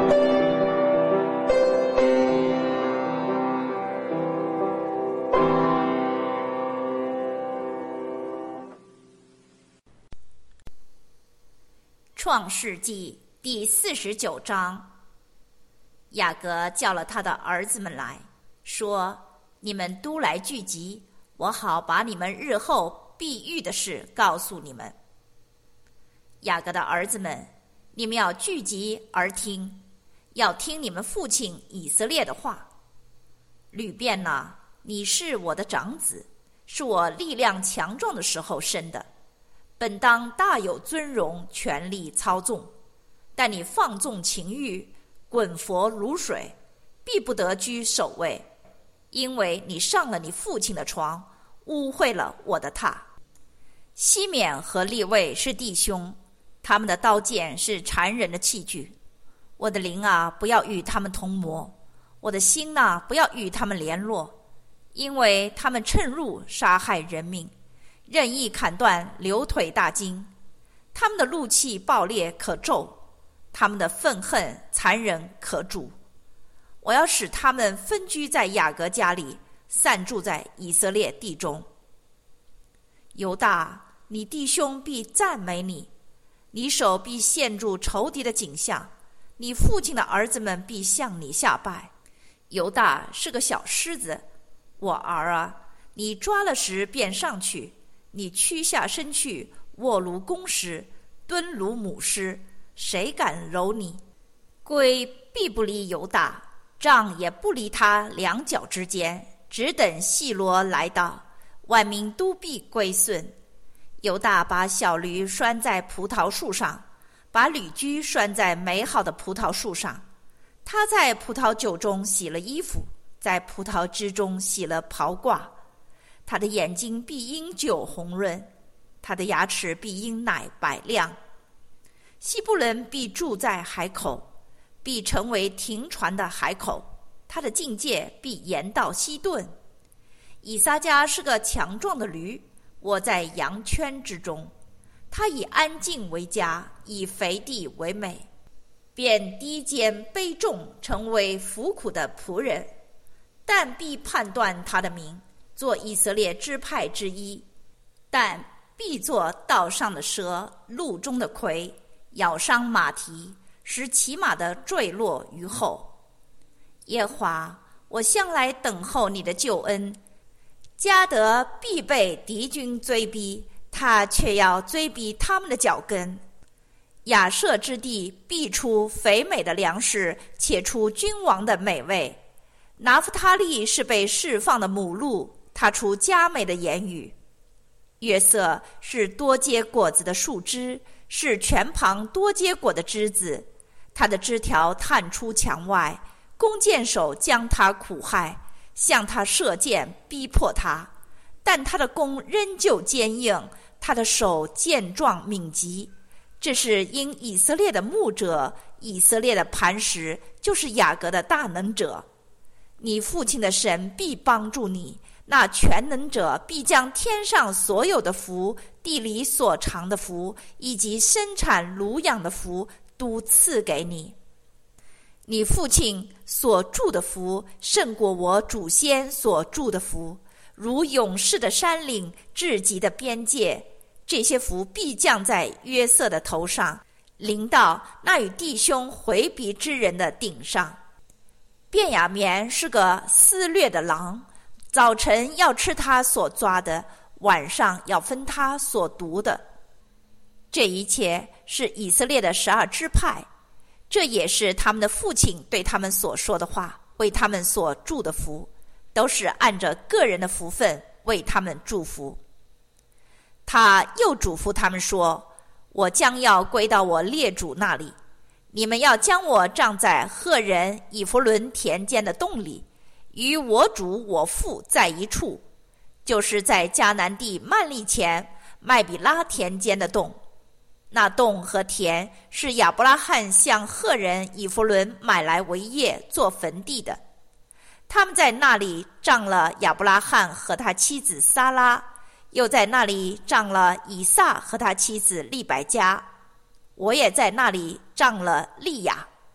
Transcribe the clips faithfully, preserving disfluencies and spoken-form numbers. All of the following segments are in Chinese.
创世纪第四十九章，雅各叫了他的儿子们来，说：你们都来聚集，我好把你们日后必遇的事告诉你们。雅各的儿子们，你们要聚集而听，要听你们父亲以色列的话。吕便哪，你是我的长子，是我力量强壮的时候生的，本当大有尊荣，权力操纵。但你放纵情欲，滚佛如水，必不得居首位，因为你上了你父亲的床，污秽了我的榻。西缅和利未是弟兄，他们的刀剑是缠人的器具。我的灵啊，不要与他们同谋；我的心啊，不要与他们联络，因为他们趁入杀害人命，任意砍断流腿大筋。他们的怒气暴烈可咒，他们的愤恨残忍可诛。我要使他们分居在雅各家里，散住在以色列地中。犹大，你弟兄必赞美你，你手必陷入仇敌的颈项，你父亲的儿子们必向你下拜。犹大是个小狮子，我儿啊，你抓了时便上去，你屈下身去，卧如公狮，蹲如母狮，谁敢揉你？龟必不离犹大，杖也不离他两脚之间，只等细罗来到，万民都必归顺。犹大把小驴拴在葡萄树上，把旅居拴在美好的葡萄树上。他在葡萄酒中洗了衣服，在葡萄汁中洗了袍褂。他的眼睛必因酒红润，他的牙齿必因奶白亮。希布伦必住在海口，必成为停船的海口，他的境界必延到西顿。以撒迦是个强壮的驴，窝在羊圈之中，他以安静为家，以肥地为美，便低贱卑重，成为服苦的仆人。但必判断他的名，做以色列支派之一。但必做道上的蛇，路中的葵，咬伤马蹄，使骑马的坠落于后。耶和华，我向来等候你的救恩。迦得必被敌军追逼，他却要追逼他们的脚跟。亚设之地必出肥美的粮食，且出君王的美味。拿弗他利是被释放的母鹿，他出佳美的言语。约瑟是多结果子的树枝，是泉旁多结果的枝子，他的枝条探出墙外，弓箭手将他苦害，向他射箭逼迫他，但他的弓仍旧坚硬，他的手健壮敏捷。这是因以色列的牧者，以色列的磐石，就是雅各的大能者。你父亲的神必帮助你，那全能者必将天上所有的福，地里所藏的福，以及生产乳养的福都赐给你。你父亲所住的福胜过我祖先所住的福，如勇士的山岭，至极的边界。这些福必降在约瑟的头上，临到那与弟兄回避之人的顶上。便雅悯是个撕掠的狼，早晨要吃他所抓的，晚上要分他所毒的。这一切是以色列的十二支派，这也是他们的父亲对他们所说的话，为他们所祝的福，都是按着个人的福分为他们祝福。他又嘱咐他们说：我将要归到我列祖那里，你们要将我葬在赫人以弗伦田间的洞里，与我主我父在一处，就是在迦南地曼利前麦比拉田间的洞。那洞和田是亚伯拉罕向赫人以弗伦买来为业做坟地的。他们在那里葬了亚伯拉罕和他妻子撒拉，又在那里葬了以撒和他妻子利百加。我也在那里葬了利亚。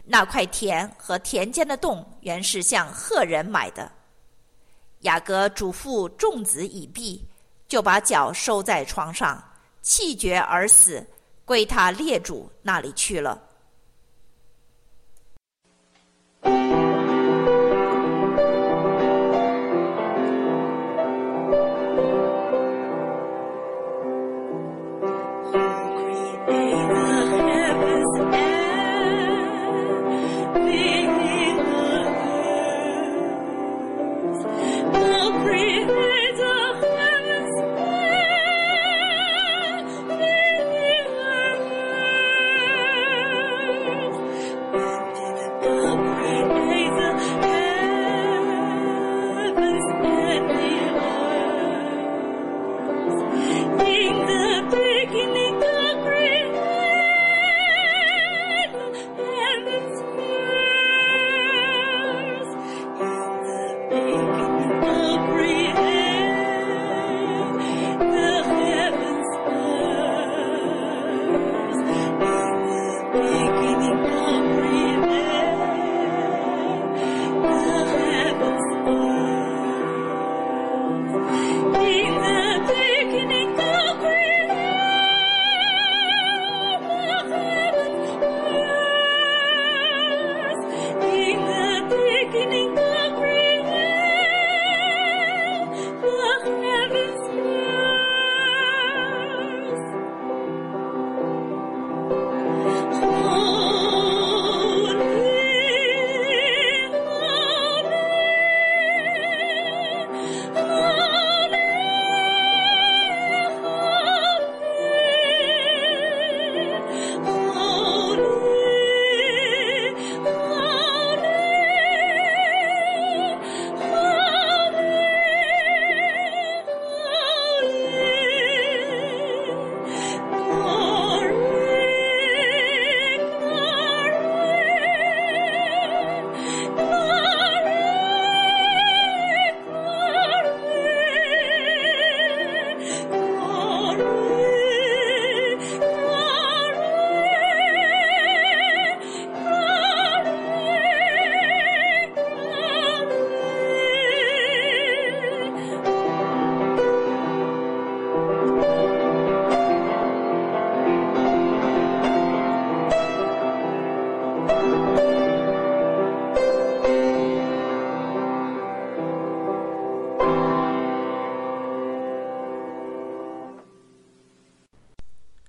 那块田和田间的洞原是向赫人买的。雅各嘱咐众子已毕，就把脚收在床上，气绝而死，归他列主那里去了。